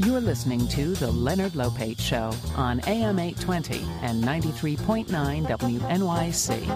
You're listening to The Leonard Lopate Show on AM 820 and 93.9 WNYC.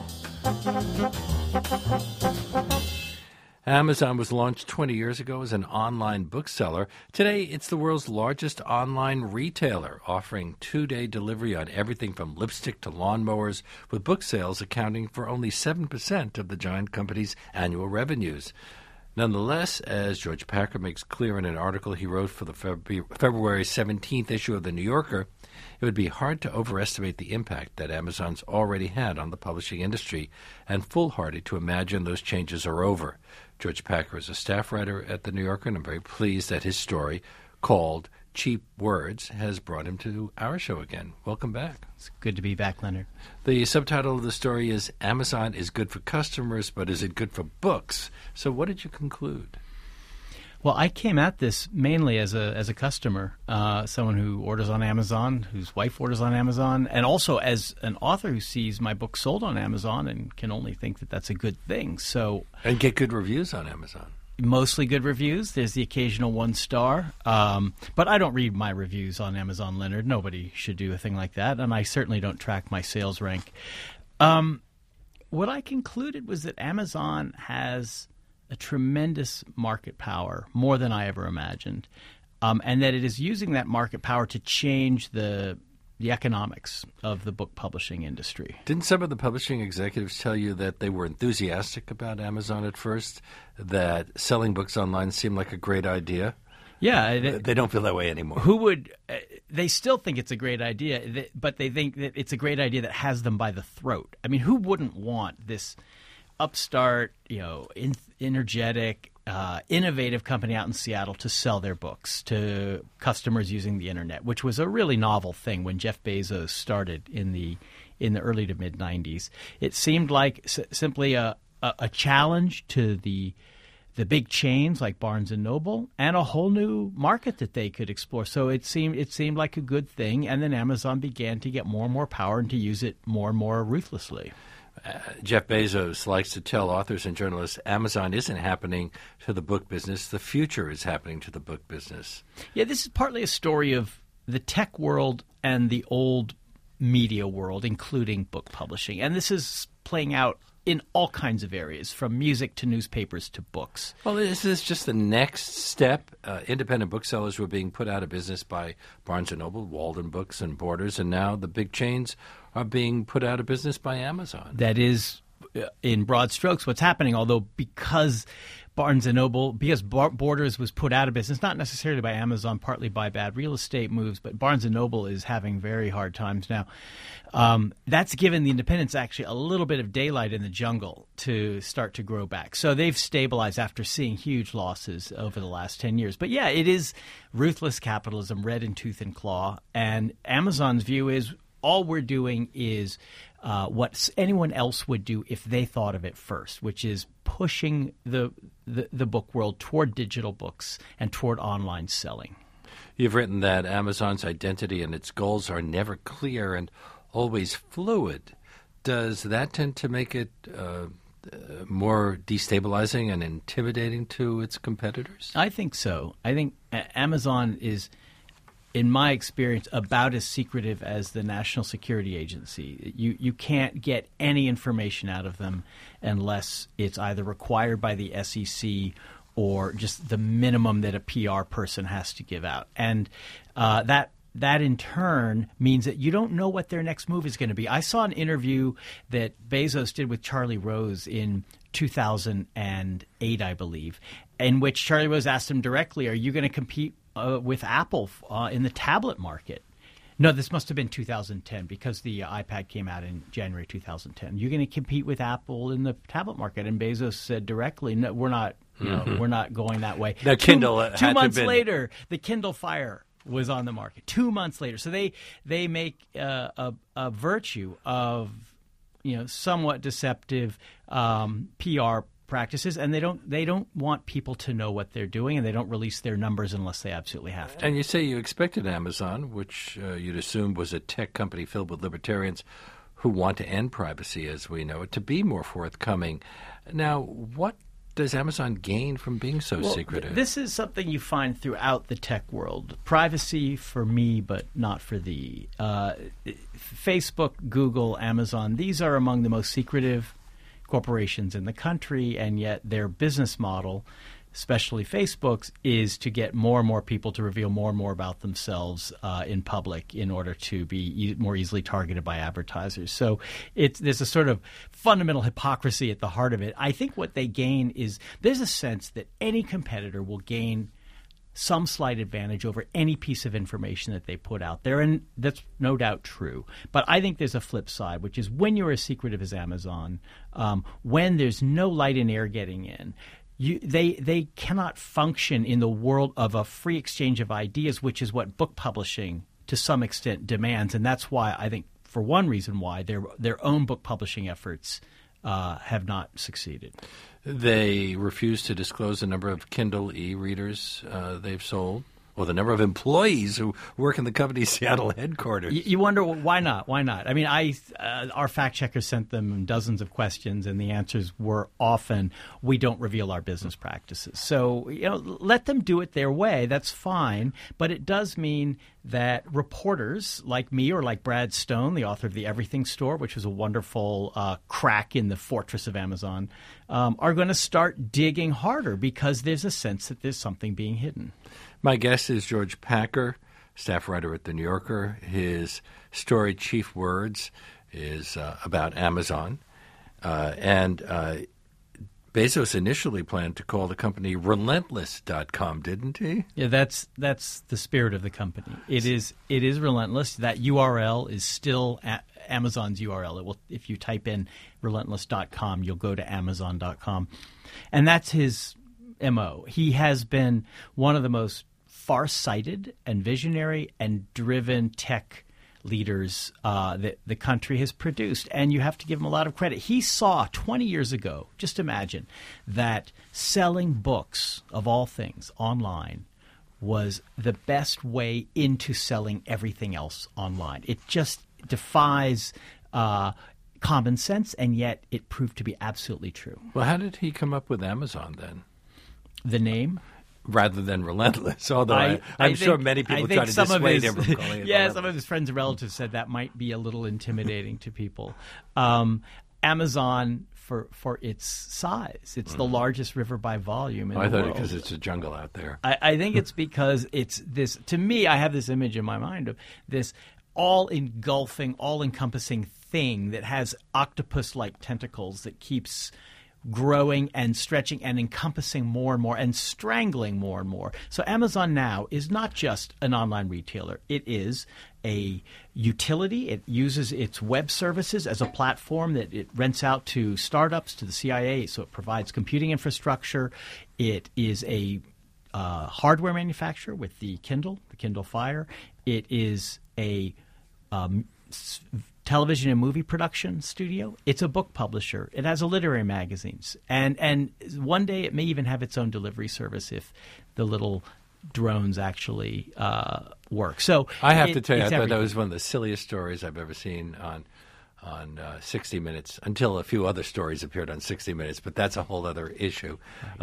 Amazon was launched 20 years ago as an online bookseller. Today, it's the world's largest online retailer, offering two-day delivery on everything from lipstick to lawnmowers, with book sales accounting for only 7% of the giant company's annual revenues. Nonetheless, as George Packer makes clear in an article he wrote for the February 17th issue of The New Yorker, it would be hard to overestimate the impact that Amazon's already had on the publishing industry, and foolhardy to imagine those changes are over. George Packer is a staff writer at The New Yorker, and I'm very pleased that his story, called Cheap Words, has brought him to our show again. Welcome back. It's good to be back, Leonard. The subtitle of the story is Amazon is good for customers, but is it good for books? So what did you conclude? Well, I came at this mainly as a customer, someone who orders on Amazon, whose wife orders on Amazon, and also as an author who sees my book sold on Amazon and can only think that that's a good thing. And get good reviews on Amazon. Mostly good reviews. There's the occasional 1 star. But I don't read my reviews on Amazon, Leonard. Nobody should do a thing like that. And I certainly don't track my sales rank. What I concluded was that Amazon has a tremendous market power, more than I ever imagined, and that it is using that market power to change the economics of the book publishing industry. Didn't some of the publishing executives tell you that they were enthusiastic about Amazon at first, that selling books online seemed like a great idea? Yeah. They don't feel that way anymore. Who would they still think it's a great idea, but they think that it's a great idea that has them by the throat. I mean, who wouldn't want this upstart, energetic, innovative company out in Seattle to sell their books to customers using the internet, which was a really novel thing when Jeff Bezos started in the early to mid 90s. It seemed like simply a challenge to the big chains like Barnes and Noble, and a whole new market that they could explore. So it seemed like a good thing, and then Amazon began to get more and more power and to use it more and more ruthlessly. Jeff Bezos likes to tell authors and journalists Amazon isn't happening to the book business. The future is happening to the book business. Yeah, this is partly a story of the tech world and the old media world, including book publishing. And this is playing out in all kinds of areas, from music to newspapers to books. Well, this is just the next step. Independent booksellers were being put out of business by Barnes & Noble, Walden Books, and Borders, and now the big chains are being put out of business by Amazon. That is, in broad strokes, what's happening, although because Barnes & Noble, because Borders was put out of business, not necessarily by Amazon, partly by bad real estate moves, but Barnes & Noble is having very hard times now. That's given the independents actually a little bit of daylight in the jungle to start to grow back. So they've stabilized after seeing huge losses over the last 10 years. But yeah, it is ruthless capitalism, red in tooth and claw. And Amazon's view is all we're doing is what anyone else would do if they thought of it first, which is pushing the book world toward digital books and toward online selling. You've written that Amazon's identity and its goals are never clear and always fluid. Does that tend to make it more destabilizing and intimidating to its competitors? I think so. I think Amazon is, in my experience, about as secretive as the National Security Agency. You can't get any information out of them unless it's either required by the SEC or just the minimum that a PR person has to give out. And that in turn means that you don't know what their next move is going to be. I saw an interview that Bezos did with Charlie Rose in 2008, I believe, in which Charlie Rose asked him directly, are you going to compete with Apple in the tablet market? No, this must have been 2010 because the iPad came out in January 2010. You're going to compete with Apple in the tablet market? And Bezos said directly, no, we're not. We're not going that way. The Kindle two months later, the Kindle Fire was on the market. 2 months later, so they make a virtue of somewhat deceptive PR practices, and they don't want people to know what they're doing, and they don't release their numbers unless they absolutely have to. And you say you expected Amazon, which you'd assume was a tech company filled with libertarians who want to end privacy as we know it, to be more forthcoming. Now, what does Amazon gain from being so secretive? This is something you find throughout the tech world. Privacy for me, but not for thee. Facebook, Google, Amazon, these are among the most secretive corporations in the country, and yet their business model, especially Facebook's, is to get more and more people to reveal more and more about themselves in public in order to be more easily targeted by advertisers. So there's a sort of fundamental hypocrisy at the heart of it. I think what they gain is there's a sense that any competitor will gain some slight advantage over any piece of information that they put out there, and that's no doubt true. But I think there's a flip side, which is when you're as secretive as Amazon, when there's no light and air getting in, they cannot function in the world of a free exchange of ideas, which is what book publishing to some extent demands. And that's why I think, for one reason why, their own book publishing efforts have not succeeded. They refuse to disclose the number of Kindle e-readers they've sold, or the number of employees who work in the company's Seattle headquarters. You wonder, why not? Why not? I mean, our fact checker sent them dozens of questions, and the answers were often, we don't reveal our business practices. So, let them do it their way. That's fine. But it does mean that reporters like me or like Brad Stone, the author of The Everything Store, which was a wonderful crack in the fortress of Amazon, are going to start digging harder because there's a sense that there's something being hidden. My guest is George Packer, staff writer at The New Yorker. His story, Chief Words, is about Amazon. And Bezos initially planned to call the company Relentless.com, didn't he? Yeah, that's the spirit of the company. It is Relentless. That URL is still Amazon's URL. If you type in Relentless.com, you'll go to Amazon.com. And that's his MO. He has been one of the most far-sighted and visionary and driven tech leaders that the country has produced, and you have to give him a lot of credit. He saw 20 years ago, just imagine, that selling books, of all things, online was the best way into selling everything else online. It just defies common sense, and yet it proved to be absolutely true. Well, how did he come up with Amazon then? The name? Rather than Relentless, although I'm sure many people try to dissuade him from calling it Relentless. Some of his friends and relatives said that might be a little intimidating to people. Amazon, for its size, it's the largest river by volume in the world. I thought because it's a jungle out there. I think it's because it's this. To me, I have this image in my mind of this all-engulfing, all-encompassing thing that has octopus-like tentacles that keeps growing and stretching and encompassing more and more and strangling more and more. So Amazon now is not just an online retailer. It is a utility. It uses its web services as a platform that it rents out to startups, to the CIA. So it provides computing infrastructure. It is a hardware manufacturer with the Kindle Fire. It is a television and movie production studio. It's a book publisher. It has a literary magazines. And one day it may even have its own delivery service if the little drones actually work. So I have to tell you, I thought that was one of the silliest stories I've ever seen on 60 Minutes, until a few other stories appeared on 60 Minutes, but that's a whole other issue.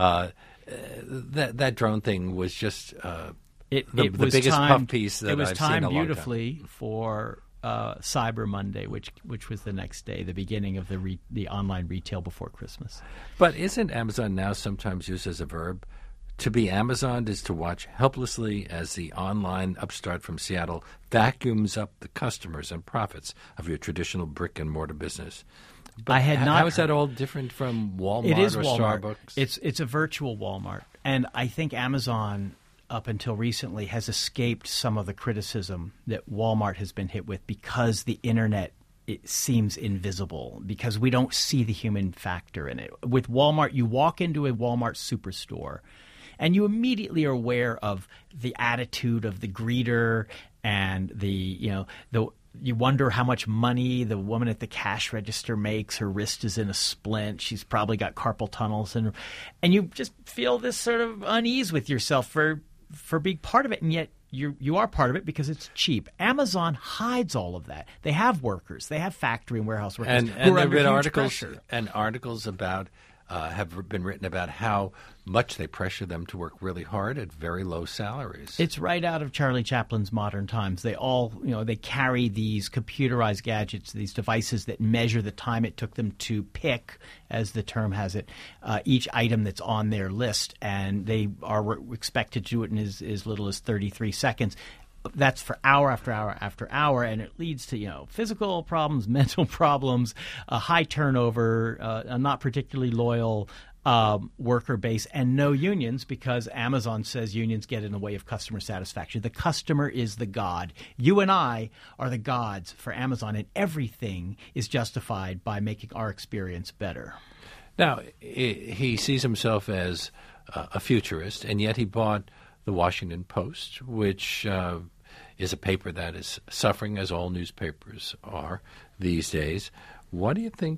That drone thing was just the biggest puff piece that I've seen in a long time. It was timed beautifully for Cyber Monday, which was the next day, the beginning of the online retail before Christmas. But isn't Amazon now sometimes used as a verb? To be Amazoned is to watch helplessly as the online upstart from Seattle vacuums up the customers and profits of your traditional brick-and-mortar business. But how is that all different from Walmart it is or Walmart. Starbucks? It's a virtual Walmart. And I think Amazon, up until recently, has escaped some of the criticism that Walmart has been hit with because the internet, it seems invisible, because we don't see the human factor in it. With Walmart, you walk into a Walmart superstore and you immediately are aware of the attitude of the greeter and you wonder how much money the woman at the cash register makes. Her wrist is in a splint. She's probably got carpal tunnels, and you just feel this sort of unease with yourself for being part of it, and yet you are part of it because it's cheap. Amazon hides all of that. They have workers. They have factory and warehouse workers and who are there have under been huge articles pressure. and articles about have been written about how much they pressure them to work really hard at very low salaries. It's right out of Charlie Chaplin's Modern Times. They all, they carry these computerized gadgets, these devices that measure the time it took them to pick, as the term has it, each item that's on their list, and they are expected to do it in as little as 33 seconds. That's for hour after hour after hour, and it leads to physical problems, mental problems, a high turnover, a not particularly loyal worker base, and no unions, because Amazon says unions get in the way of customer satisfaction. The customer is the god. You and I are the gods for Amazon, and everything is justified by making our experience better. Now, he sees himself as a futurist, and yet he bought the Washington Post, which is a paper that is suffering, as all newspapers are these days. Why do you think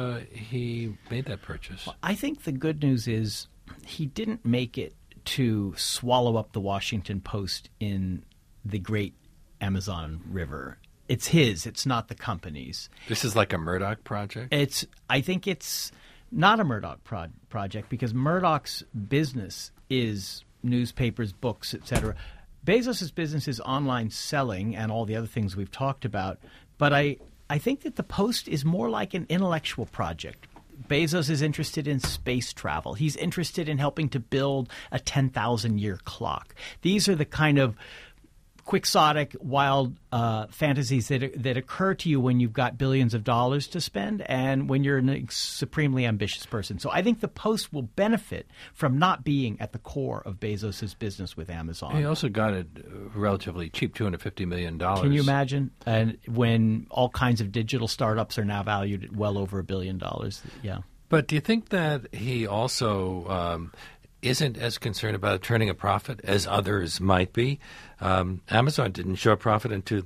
he made that purchase? Well, I think the good news is he didn't make it to swallow up the Washington Post in the great Amazon River. It's his. It's not the company's. This is like a Murdoch project? I think it's not a Murdoch project, because Murdoch's business is newspapers, books, etc. Bezos' business is online selling and all the other things we've talked about. But I think that the Post is more like an intellectual project. Bezos is interested in space travel. He's interested in helping to build a 10,000-year clock. These are the kind of quixotic, wild fantasies that occur to you when you've got billions of dollars to spend and when you're a supremely ambitious person. So I think the Post will benefit from not being at the core of Bezos' business with Amazon. He also got it relatively cheap, $250 million. Can you imagine? And when all kinds of digital startups are now valued at well over $1 billion. Yeah. But do you think that he also isn't as concerned about turning a profit as others might be? Amazon didn't show a profit until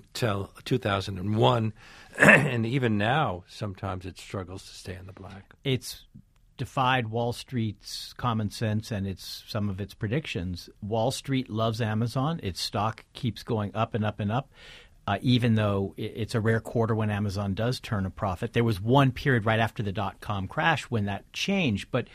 2001, and even now, sometimes it struggles to stay in the black. It's defied Wall Street's common sense and some of its predictions. Wall Street loves Amazon. Its stock keeps going up and up and up. Even though it's a rare quarter when Amazon does turn a profit. There was one period right after the dot-com crash when that changed, but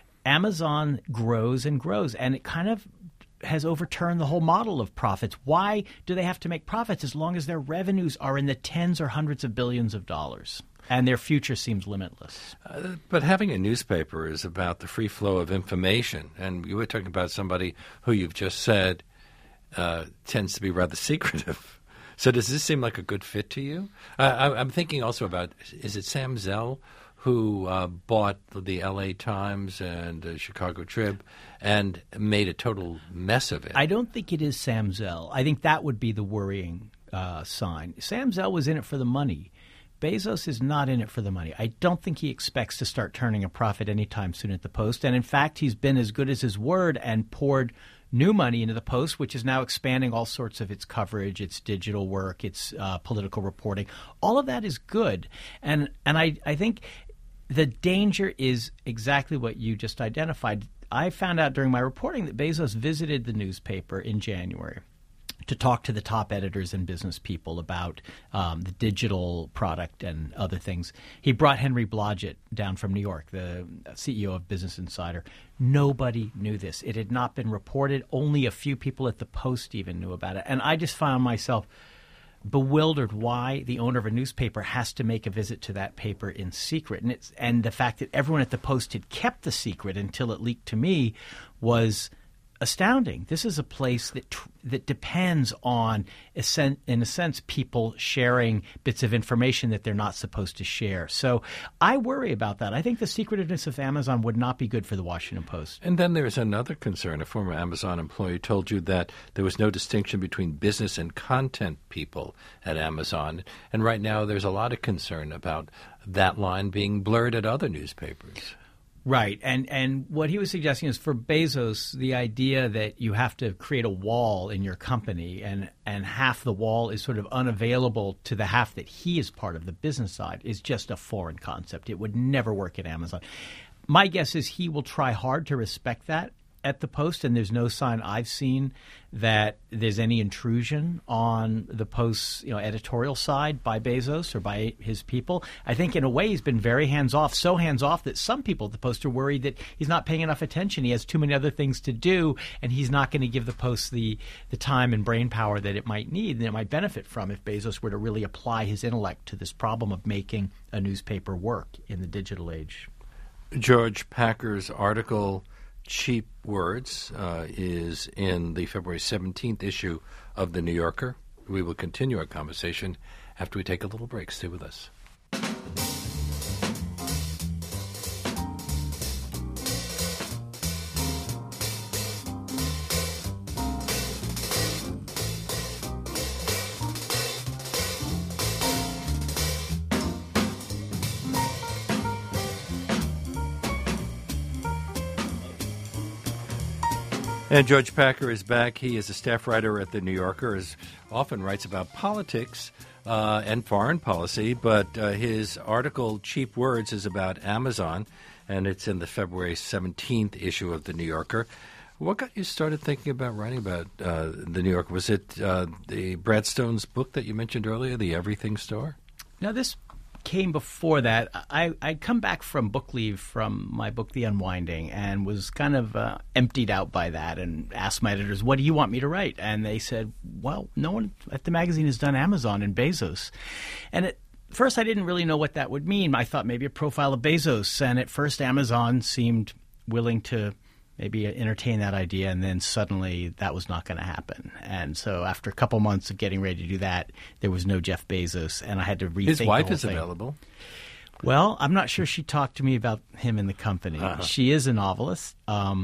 Amazon grows and grows, and it kind of has overturned the whole model of profits. Why do they have to make profits as long as their revenues are in the tens or hundreds of billions of dollars? And their future seems limitless. But having a newspaper is about the free flow of information, and you were talking about somebody who you've just said tends to be rather secretive. So does this seem like a good fit to you? I'm thinking also about, is it Sam Zell who bought the L.A. Times and the Chicago Trib and made a total mess of it? I don't think it is Sam Zell. I think that would be the worrying sign. Sam Zell was in it for the money. Bezos is not in it for the money. I don't think he expects to start turning a profit anytime soon at the Post. And in fact, he's been as good as his word and poured new money into the Post, which is now expanding all sorts of its coverage, its digital work, its political reporting. All of that is good. And I think the danger is exactly what you just identified. I found out during my reporting that Bezos visited the newspaper in January to talk to the top editors and business people about the digital product and other things. He brought Henry Blodgett down from New York, the CEO of Business Insider. Nobody knew this. It had not been reported. Only a few people at the Post even knew about it. And I just found myself bewildered why the owner of a newspaper has to make a visit to that paper in secret. And the fact that everyone at the Post had kept the secret until it leaked to me was astounding. This is a place that depends on, in a sense, people sharing bits of information that they're not supposed to share. So I worry about that. I think the secretiveness of Amazon would not be good for the Washington Post. And then there's another concern. A former Amazon employee told you that there was no distinction between business and content people at Amazon. And right now there's a lot of concern about that line being blurred at other newspapers. Right. And what he was suggesting is for Bezos, the idea that you have to create a wall in your company and half the wall is sort of unavailable to the half that he is part of, the business side, is just a foreign concept. It would never work at Amazon. My guess is he will try hard to respect that. at the Post, and there's no sign I've seen that there's any intrusion on the Post's editorial side by Bezos or by his people. I think in a way he's been very hands-off, so hands-off that some people at the Post are worried that he's not paying enough attention. He has too many other things to do, and he's not going to give the Post the time and brain power that it might need and it might benefit from if Bezos were to really apply his intellect to this problem of making a newspaper work in the digital age. George Packer's article, Cheap Words, is in the February 17th issue of The New Yorker. We will continue our conversation after we take a little break. Stay with us. And George Packer is back. He is a staff writer at The New Yorker, often writes about politics and foreign policy, but his article, Cheap Words, is about Amazon, and it's in the February 17th issue of The New Yorker. What got you started thinking about writing about The New Yorker? Was it the Brad Stone's book that you mentioned earlier, The Everything Store? No, this came before that. I'd come back from book leave from my book, The Unwinding, and was kind of emptied out by that and asked my editors, what do you want me to write? And they said, well, no one at the magazine has done Amazon and Bezos. And at first I didn't really know what that would mean. I thought maybe a profile of Bezos. And at first Amazon seemed willing to maybe entertain that idea, and then suddenly that was not going to happen. And so after a couple months of getting ready to do that, there was no Jeff Bezos, and I had to rethink his wife the whole is thing. Available. Well, I'm not sure she talked to me about him in the company. She is a novelist.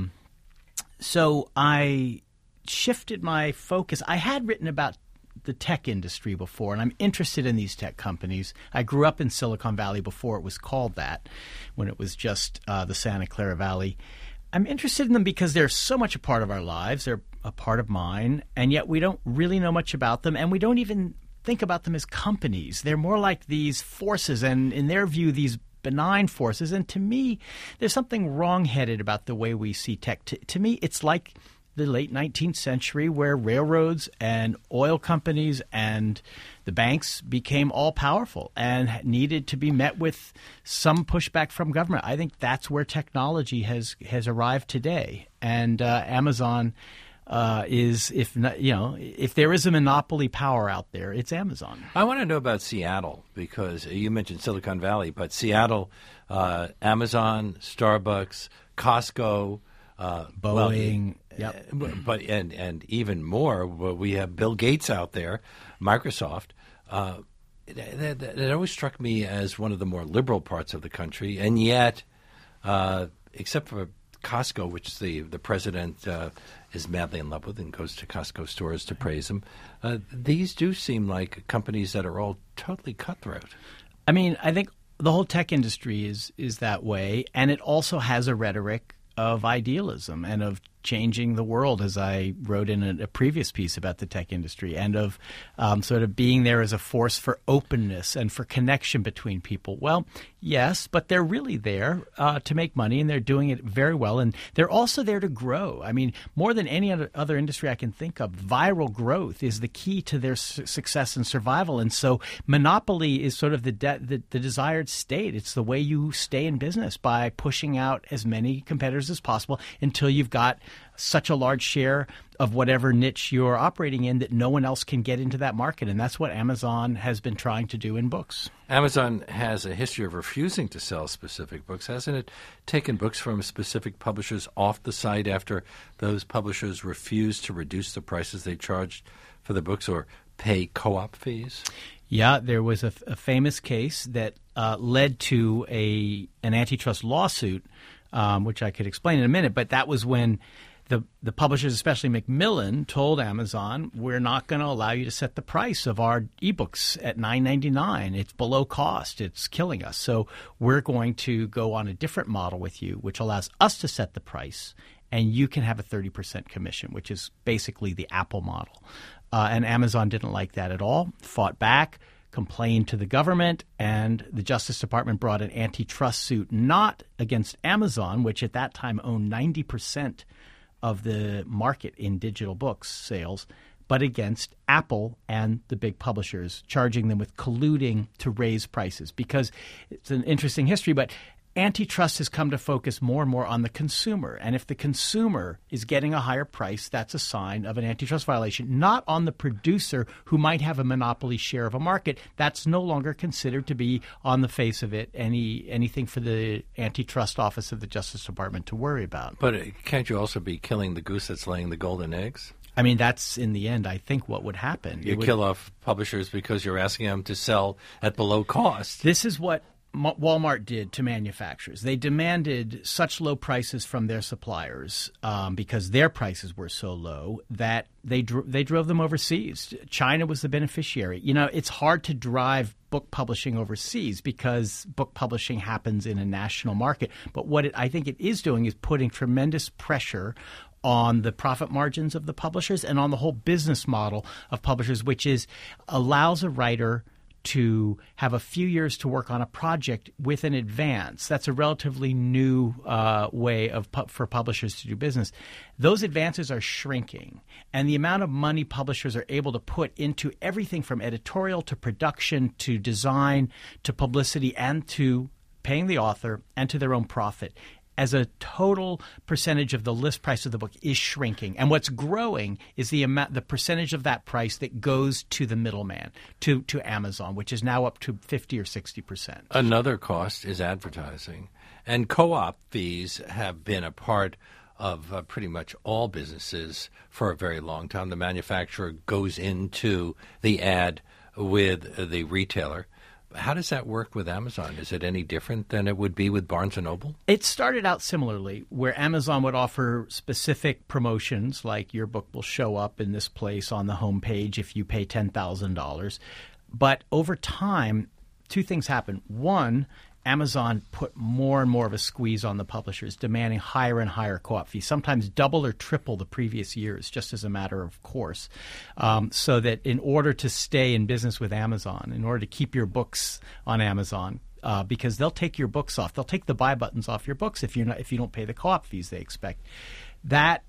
So I shifted my focus. I had written about the tech industry before, and I'm interested in these tech companies. I grew up in Silicon Valley before it was called that, when it was just the Santa Clara Valley. I'm interested in them because they're so much a part of our lives. They're a part of mine, and yet we don't really know much about them, and we don't even think about them as companies. They're more like these forces, and in their view, these benign forces. And to me, there's something wrong-headed about the way we see tech. To me, it's like the late 19th century where railroads and oil companies and the banks became all-powerful and needed to be met with some pushback from government. I think that's where technology has arrived today. And Amazon is, if there is a monopoly power out there, it's Amazon. I want to know about Seattle, because you mentioned Silicon Valley, but Seattle, Amazon, Starbucks, Costco, Boeing, but and even more, we have Bill Gates out there, Microsoft. It always struck me as one of the more liberal parts of the country, and yet, except for Costco, which the president is madly in love with and goes to Costco stores to praise him, these do seem like companies that are all totally cutthroat. I mean, I think the whole tech industry is that way, and it also has a rhetoric of idealism and of changing the world, as I wrote in a previous piece about the tech industry, and of sort of being there as a force for openness and for connection between people. Well, yes, but they're really there to make money, and they're doing it very well, and they're also there to grow. I mean, more than any other industry I can think of, viral growth is the key to their success and survival, and so monopoly is sort of the desired state. It's the way you stay in business, by pushing out as many competitors as possible until you've got such a large share of whatever niche you're operating in that no one else can get into that market. And that's what Amazon has been trying to do in books. Amazon has a history of refusing to sell specific books. Hasn't it taken books from specific publishers off the site after those publishers refused to reduce the prices they charged for the books or pay co-op fees? Yeah, there was a famous case that led to an antitrust lawsuit, which I could explain in a minute, but that was when the publishers, especially Macmillan, told Amazon, we're not going to allow you to set the price of our ebooks at $9.99. It's below cost. It's killing us. So we're going to go on a different model with you, which allows us to set the price, and you can have a 30% commission, which is basically the Apple model. And Amazon didn't like that at all, fought back, complained to the government, and the Justice Department brought an antitrust suit not against Amazon, which at that time owned 90% of the market in digital books sales, but against Apple and the big publishers, charging them with colluding to raise prices. Because it's an interesting history, but antitrust has come to focus more and more on the consumer. And if the consumer is getting a higher price, that's a sign of an antitrust violation, not on the producer who might have a monopoly share of a market. That's no longer considered to be, on the face of it, anything for the antitrust office of the Justice Department to worry about. But can't you also be killing the goose that's laying the golden eggs? I mean, that's, in the end, I think what would happen. You kill off publishers because you're asking them to sell at below cost. This is what Walmart did to manufacturers. They demanded such low prices from their suppliers because their prices were so low that they drove them overseas. China was the beneficiary. You know, it's hard to drive book publishing overseas because book publishing happens in a national market. But what I think it is doing is putting tremendous pressure on the profit margins of the publishers and on the whole business model of publishers, which is allows a writer to have a few years to work on a project with an advance. That's a relatively new way for publishers to do business. Those advances are shrinking, and the amount of money publishers are able to put into everything from editorial to production to design to publicity and to paying the author and to their own profit as a total percentage of the list price of the book is shrinking. And what's growing is the percentage of that price that goes to the middleman, to Amazon, which is now up to 50 or 60%. Another cost is advertising. And co-op fees have been a part of pretty much all businesses for a very long time. The manufacturer goes into the ad with the retailer. How does that work with Amazon? Is it any different than it would be with Barnes & Noble? It started out similarly, where Amazon would offer specific promotions, like your book will show up in this place on the homepage if you pay $10,000. But over time, two things happened. One, Amazon put more and more of a squeeze on the publishers, demanding higher and higher co-op fees, sometimes double or triple the previous years, just as a matter of course, so that in order to stay in business with Amazon, in order to keep your books on Amazon, because they'll take your books off, they'll take the buy buttons off your books if you don't pay the co-op fees they expect. That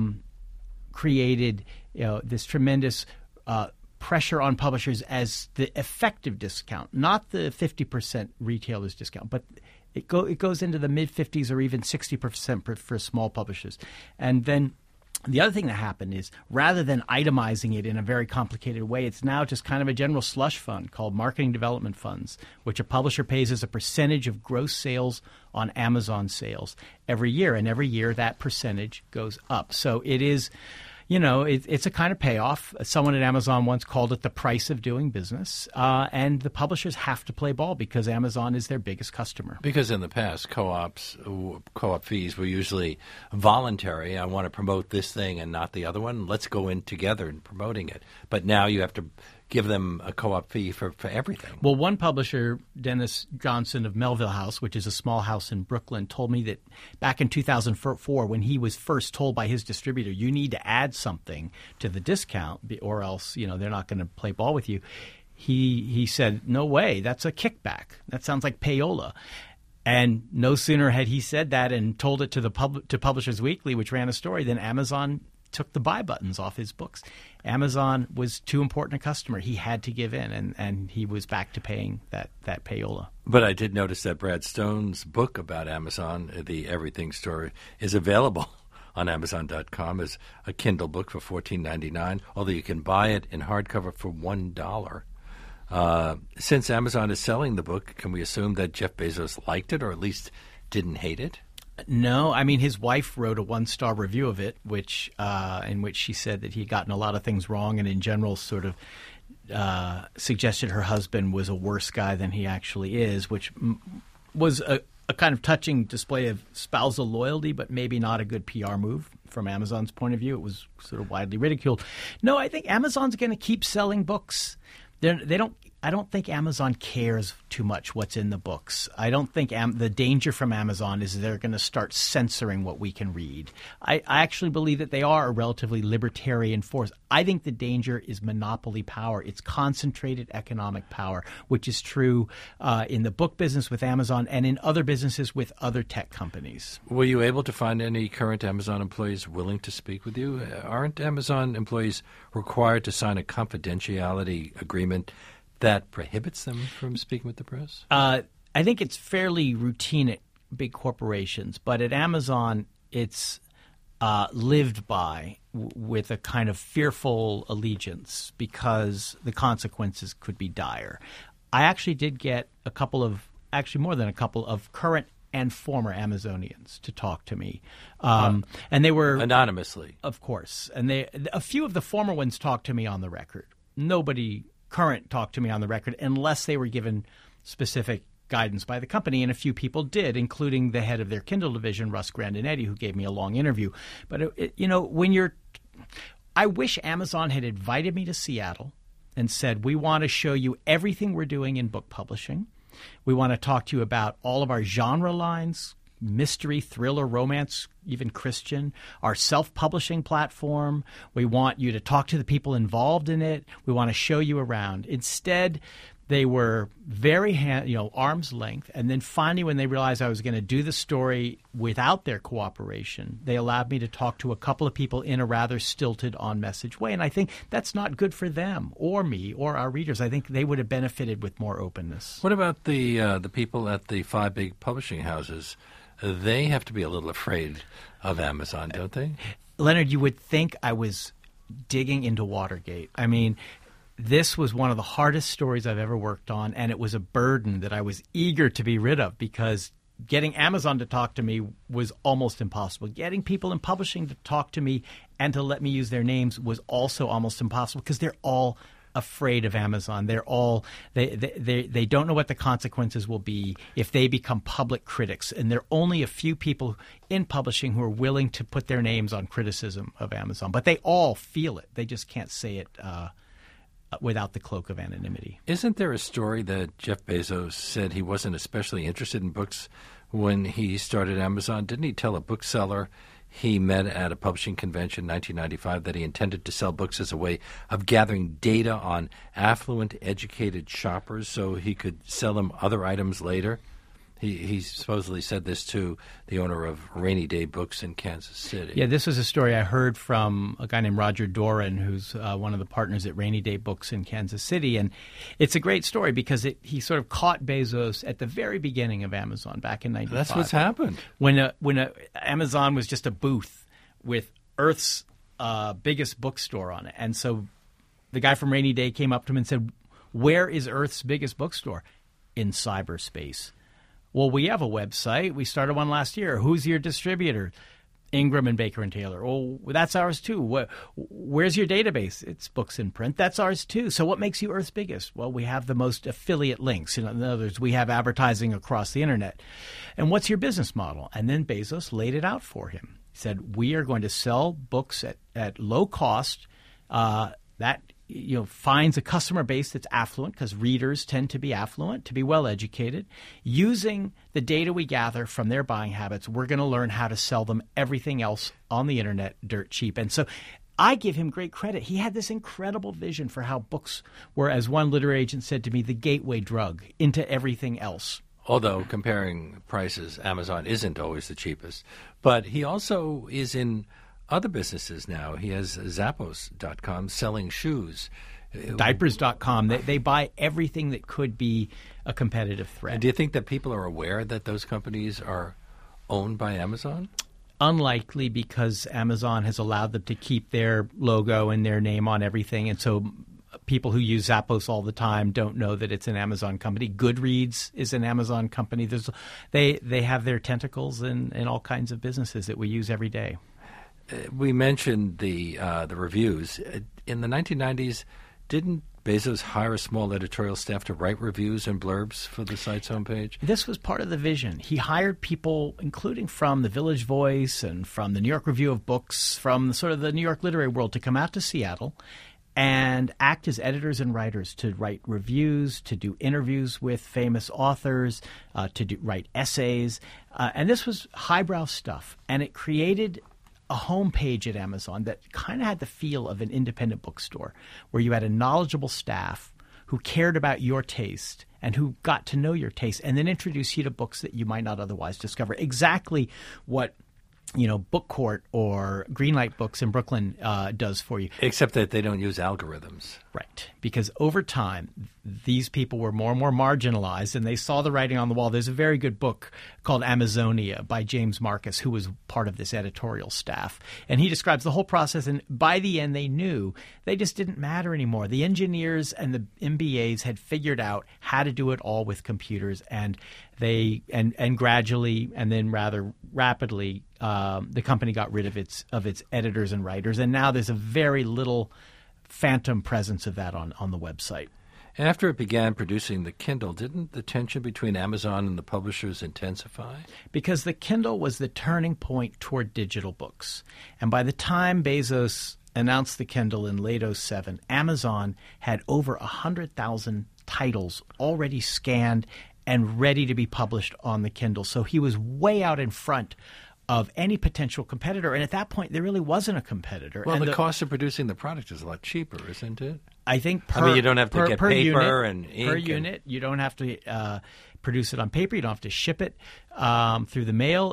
created this tremendous pressure on publishers as the effective discount, not the 50% retailer's discount, but it goes into the mid-50s or even 60% for small publishers. And then the other thing that happened is rather than itemizing it in a very complicated way, it's now just kind of a general slush fund called marketing development funds, which a publisher pays as a percentage of gross sales on Amazon sales every year. And every year that percentage goes up. So it is... it's a kind of payoff. Someone at Amazon once called it the price of doing business. And the publishers have to play ball because Amazon is their biggest customer. Because in the past, co-op fees were usually voluntary. I want to promote this thing and not the other one. Let's go in together in promoting it. But now you have to give them a co-op fee for everything. Well, one publisher, Dennis Johnson of Melville House, which is a small house in Brooklyn, told me that back in 2004, when he was first told by his distributor, you need to add something to the discount or else, they're not going to play ball with you. He said, no way, that's a kickback. That sounds like payola. And no sooner had he said that and told it to Publishers Weekly, which ran a story, than Amazon took the buy buttons off his books. Amazon was too important a customer. He had to give in, and he was back to paying that payola. But I did notice that Brad Stone's book about Amazon, The Everything Story, is available on Amazon.com as a Kindle book for $14.99, although you can buy it in hardcover for $1. Since Amazon is selling the book, can we assume that Jeff Bezos liked it or at least didn't hate it? No, I mean, his wife wrote a 1-star review of it, in which she said that he had gotten a lot of things wrong and in general sort of suggested her husband was a worse guy than he actually is, which was a kind of touching display of spousal loyalty, but maybe not a good PR move from Amazon's point of view. It was sort of widely ridiculed. No, I think Amazon's going to keep selling books. They don't. I don't think Amazon cares too much what's in the books. I don't think the danger from Amazon is they're going to start censoring what we can read. I actually believe that they are a relatively libertarian force. I think the danger is monopoly power. It's concentrated economic power, which is true in the book business with Amazon and in other businesses with other tech companies. Were you able to find any current Amazon employees willing to speak with you? Aren't Amazon employees required to sign a confidentiality agreement that prohibits them from speaking with the press? I think it's fairly routine at big corporations, but at Amazon, it's lived by with a kind of fearful allegiance because the consequences could be dire. I actually did get more than a couple of current and former Amazonians to talk to me. And they were anonymously. Of course. And a few of the former ones talked to me on the record. Nobody current talked to me on the record unless they were given specific guidance by the company, and a few people did, including the head of their Kindle division, Russ Grandinetti, who gave me a long interview. But, I wish Amazon had invited me to Seattle and said, we want to show you everything we're doing in book publishing. We want to talk to you about all of our genre lines, mystery, thriller, romance, even Christian, our self-publishing platform. We want you to talk to the people involved in it. We want to show you around. Instead, they were very arm's length. And then finally, when they realized I was going to do the story without their cooperation, they allowed me to talk to a couple of people in a rather stilted, on-message way. And I think that's not good for them or me or our readers. I think they would have benefited with more openness. What about the people at the 5 big publishing houses? They have to be a little afraid of Amazon, don't they? Leonard, you would think I was digging into Watergate. I mean, this was one of the hardest stories I've ever worked on, and it was a burden that I was eager to be rid of because getting Amazon to talk to me was almost impossible. Getting people in publishing to talk to me and to let me use their names was also almost impossible because they're all afraid of Amazon. They're all they don't know what the consequences will be if they become public critics. And there are only a few people in publishing who are willing to put their names on criticism of Amazon. But they all feel it. They just can't say it without the cloak of anonymity. Isn't there a story that Jeff Bezos said he wasn't especially interested in books when he started Amazon? Didn't he tell a bookseller he met at a publishing convention in 1995 that he intended to sell books as a way of gathering data on affluent, educated shoppers so he could sell them other items later? He supposedly said this to the owner of Rainy Day Books in Kansas City. Yeah, this was a story I heard from a guy named Roger Doran, who's one of the partners at Rainy Day Books in Kansas City. And it's a great story because he sort of caught Bezos at the very beginning of Amazon back in 1995. That's what's happened. When Amazon was just a booth with Earth's biggest bookstore on it. And so the guy from Rainy Day came up to him and said, "Where is Earth's biggest bookstore?" "In cyberspace." "Well, we have a website. We started one last year. Who's your distributor?" "Ingram and Baker and Taylor." "Oh, that's ours too." "Where's your database?" "It's Books in Print." "That's ours too." "So what makes you Earth's biggest?" "Well, we have the most affiliate links. In other words, we have advertising across the internet." "And what's your business model?" And then Bezos laid it out for him. He said, "We are going to sell books at low cost that finds a customer base that's affluent, because readers tend to be affluent, to be well educated. Using the data we gather from their buying habits, we're going to learn how to sell them everything else on the internet dirt cheap." And so I give him great credit. He had this incredible vision for how books were, as one literary agent said to me, the gateway drug into everything else. Although comparing prices, Amazon isn't always the cheapest. But he also is in other businesses now. He has Zappos.com selling shoes. Diapers.com. They buy everything that could be a competitive threat. And do you think that people are aware that those companies are owned by Amazon? Unlikely, because Amazon has allowed them to keep their logo and their name on everything. And so people who use Zappos all the time don't know that it's an Amazon company. Goodreads is an Amazon company. They have their tentacles in all kinds of businesses that we use every day. We mentioned the reviews. In the 1990s, didn't Bezos hire a small editorial staff to write reviews and blurbs for the site's homepage? This was part of the vision. He hired people, including from the Village Voice and from the New York Review of Books, from sort of the New York literary world, to come out to Seattle and act as editors and writers to write reviews, to do interviews with famous authors, to write essays. And this was highbrow stuff. And it created a homepage at Amazon that kind of had the feel of an independent bookstore, where you had a knowledgeable staff who cared about your taste and who got to know your taste and then introduce you to books that you might not otherwise discover. Exactly what Book Court or Greenlight Books in Brooklyn does for you. Except that they don't use algorithms. Right. Because over time, these people were more and more marginalized, and they saw the writing on the wall. There's a very good book called Amazonia by James Marcus, who was part of this editorial staff. And he describes the whole process, and by the end, they knew they just didn't matter anymore. The engineers and the MBAs had figured out how to do it all with computers, and they and gradually and then rather rapidly the company got rid of its editors and writers, and now there's a very little phantom presence of that on the website. After it began producing the Kindle, didn't the tension between Amazon and the publishers intensify? Because the Kindle was the turning point toward digital books. And by the time Bezos announced the Kindle in late 2007, Amazon had over 100,000 titles already scanned and ready to be published on the Kindle. So he was way out in front of any potential competitor. And at that point, there really wasn't a competitor. Well, and the cost of producing the product is a lot cheaper, isn't it? I think you don't have to get paper unit, and ink. Per unit, you don't have to produce it on paper. You don't have to ship it through the mail.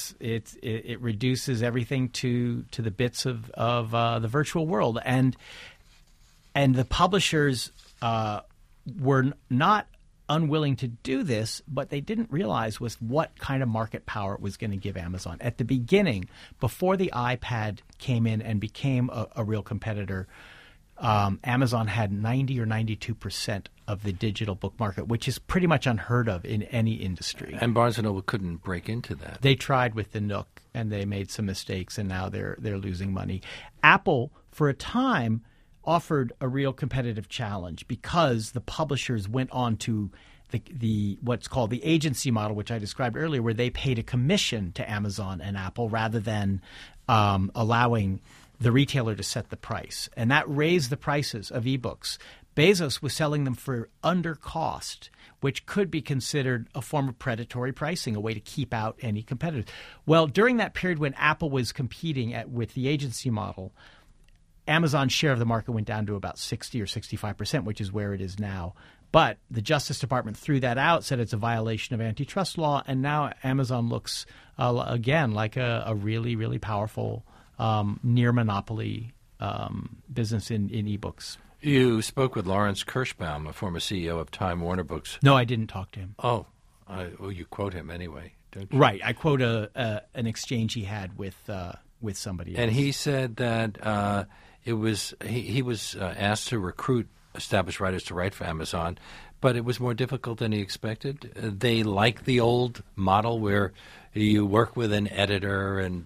It reduces everything to the bits of the virtual world. And the publishers were not unwilling to do this, but they didn't realize was what kind of market power it was going to give Amazon. At the beginning, before the iPad came in and became a real competitor, Amazon had 90 or 92% of the digital book market, which is pretty much unheard of in any industry. And Barnes & Noble couldn't break into that. They tried with the Nook, and they made some mistakes, and now they're losing money. Apple, for a time, offered a real competitive challenge because the publishers went on to the what's called the agency model, which I described earlier, where they paid a commission to Amazon and Apple rather than allowing the retailer to set the price. And that raised the prices of ebooks. Bezos was selling them for under cost, which could be considered a form of predatory pricing, a way to keep out any competitors. Well, during that period when Apple was competing with the agency model, Amazon's share of the market went down to about 60 or 65%, which is where it is now. But the Justice Department threw that out, said it's a violation of antitrust law, and now Amazon looks, again, like a really, really powerful near monopoly business in ebooks. You spoke with Lawrence Kirschbaum, a former CEO of Time Warner Books. No, I didn't talk to him. Oh, you quote him anyway, don't you? Right. I quote an exchange he had with somebody else. And he said that he was asked to recruit established writers to write for Amazon, but it was more difficult than he expected. They like the old model where you work with an editor and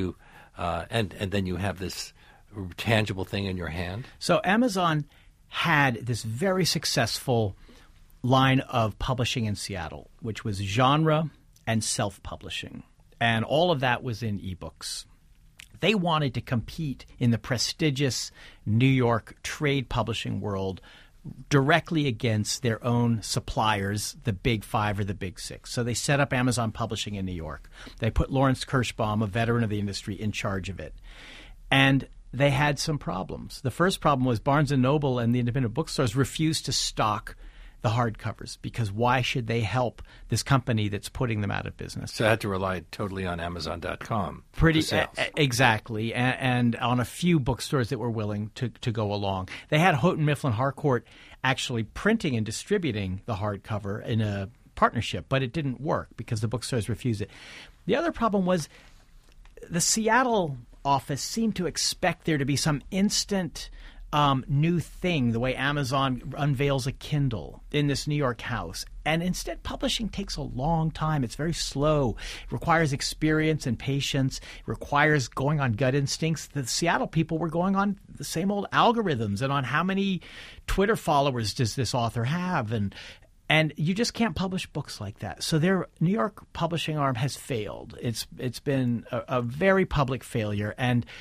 and then you have this tangible thing in your hand. So Amazon had this very successful line of publishing in Seattle, which was genre and self-publishing, and all of that was in ebooks. They wanted to compete in the prestigious New York trade publishing world directly against their own suppliers, the Big Five or the Big Six. So they set up Amazon Publishing in New York. They put Lawrence Kirschbaum, a veteran of the industry, in charge of it. And they had some problems. The first problem was Barnes & Noble and the independent bookstores refused to stock the hardcovers, because why should they help this company that's putting them out of business? So I had to rely totally on Amazon.com. Exactly, and on a few bookstores that were willing to go along. They had Houghton Mifflin Harcourt actually printing and distributing the hardcover in a partnership, but it didn't work because the bookstores refused it. The other problem was the Seattle office seemed to expect there to be some instant new thing, the way Amazon unveils a Kindle in this New York house. And instead, publishing takes a long time. It's very slow. It requires experience and patience. It requires going on gut instincts. The Seattle people were going on the same old algorithms and on how many Twitter followers does this author have. And you just can't publish books like that. So their New York publishing arm has failed. It's been a very public failure. And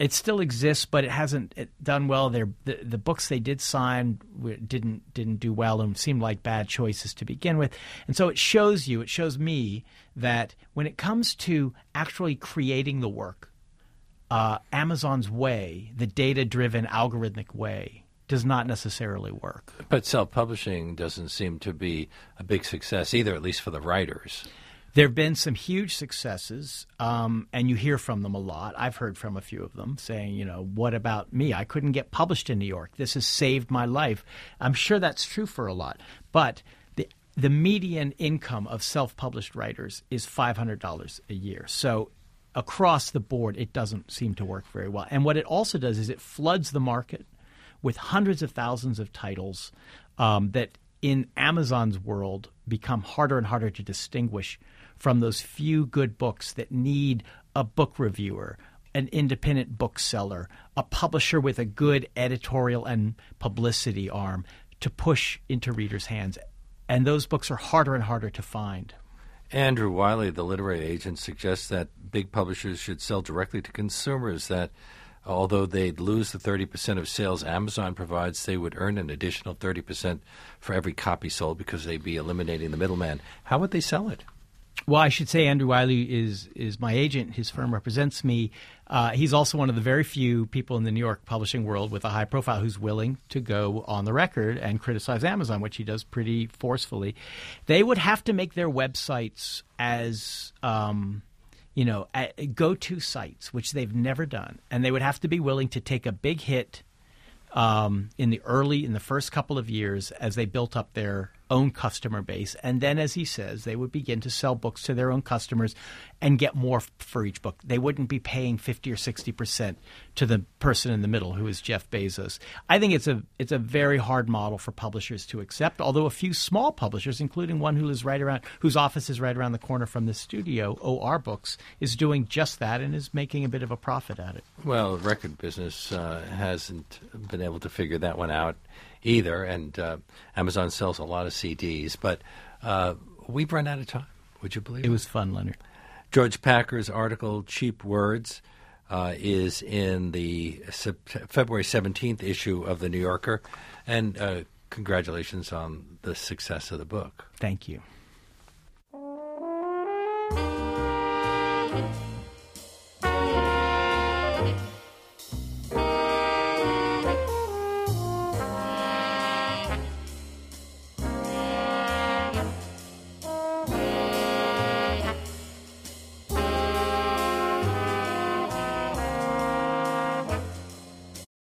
It still exists, but it hasn't done well. The books they did sign didn't do well and seemed like bad choices to begin with. And so it shows me that when it comes to actually creating the work, Amazon's way, the data-driven, algorithmic way, does not necessarily work. But self-publishing doesn't seem to be a big success either, at least for the writers. There have been some huge successes, and you hear from them a lot. I've heard from a few of them saying, what about me? I couldn't get published in New York. This has saved my life. I'm sure that's true for a lot. But the median income of self-published writers is $500 a year. So across the board, it doesn't seem to work very well. And what it also does is it floods the market with hundreds of thousands of titles that in Amazon's world become harder and harder to distinguish from those few good books that need a book reviewer, an independent bookseller, a publisher with a good editorial and publicity arm to push into readers' hands. And those books are harder and harder to find. Andrew Wiley, the literary agent, suggests that big publishers should sell directly to consumers, that although they'd lose the 30% of sales Amazon provides, they would earn an additional 30% for every copy sold because they'd be eliminating the middleman. How would they sell it? Well, I should say Andrew Wiley is my agent. His firm represents me. He's also one of the very few people in the New York publishing world with a high profile who's willing to go on the record and criticize Amazon, which he does pretty forcefully. They would have to make their websites as go-to sites, which they've never done. And they would have to be willing to take a big hit in the first couple of years as they built up their own customer base. And then, as he says, they would begin to sell books to their own customers and get more for each book. They wouldn't be paying 50 or 60% to the person in the middle, who is Jeff Bezos. I think it's a very hard model for publishers to accept, although a few small publishers, including one whose office is right around the corner from the studio, OR Books, is doing just that and is making a bit of a profit at it. Well, the record business hasn't been able to figure that one out either, and Amazon sells a lot of CDs, but we've run out of time. Would you believe it? It was fun, Leonard. George Packer's article, Cheap Words, is in the February 17th issue of The New Yorker, and congratulations on the success of the book. Thank you.